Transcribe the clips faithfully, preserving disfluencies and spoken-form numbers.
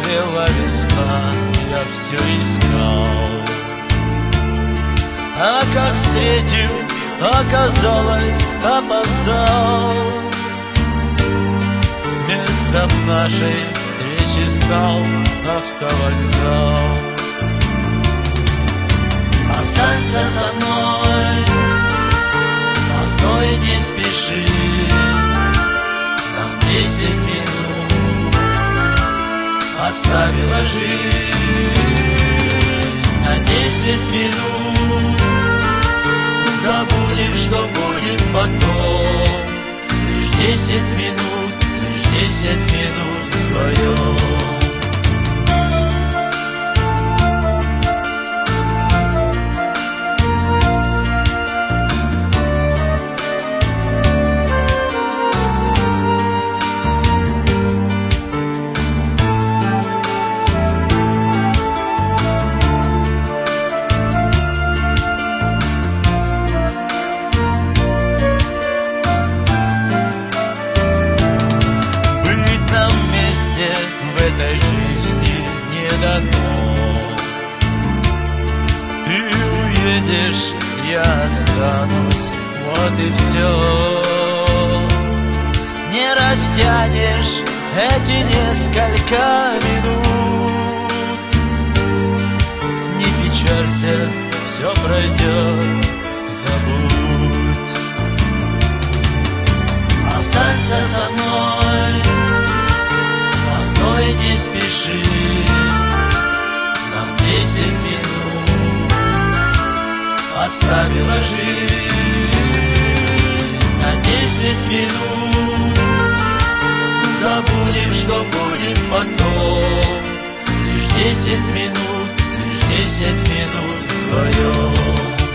расцвела весна, я все искал. А как встретил, оказалось, опоздал. Местом нашей встречи стал автовокзал. Останься со мной, постой, не спеши, нам десять минут оставила жизнь. На десять минут забудем, что будет потом. Лишь десять минут, лишь десять минут вдвоем. В этой жизни не дано. Ты уедешь, я останусь, вот и все. Не растянешь эти несколько минут. Не печалься, все пройдет, забудь. Останься со мной, постой, не спеши, нам десять минут оставила жизнь. На десять минут забудем, что будет потом. Лишь десять минут, лишь десять минут вдвоем.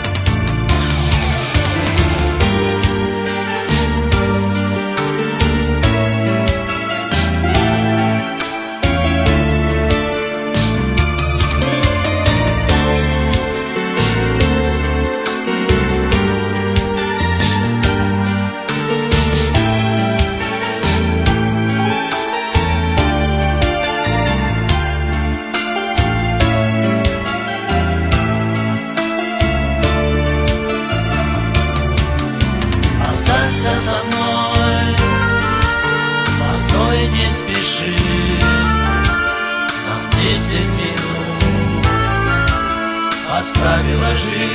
Со мной, постой, не спеши, нам десять минут оставила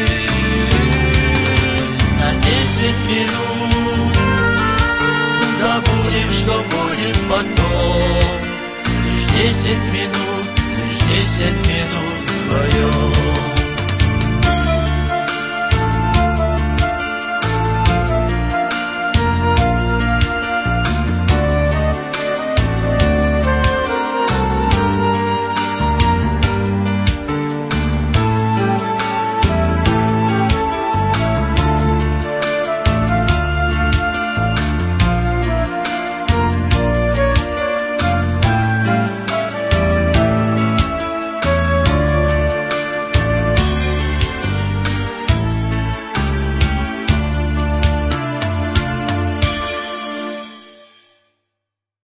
жизнь. На десять минут забудем, что будет потом. Лишь десять минут, лишь десять минут вдвоем.